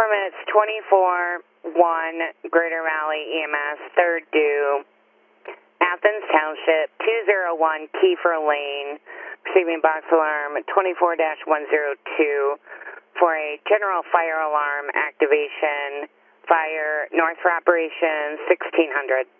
Permits 24-1 Greater Valley EMS, third due, Athens Township, 201 Kiefer Lane, receiving box alarm 24-102 for a general fire alarm activation, fire north for operation 1600.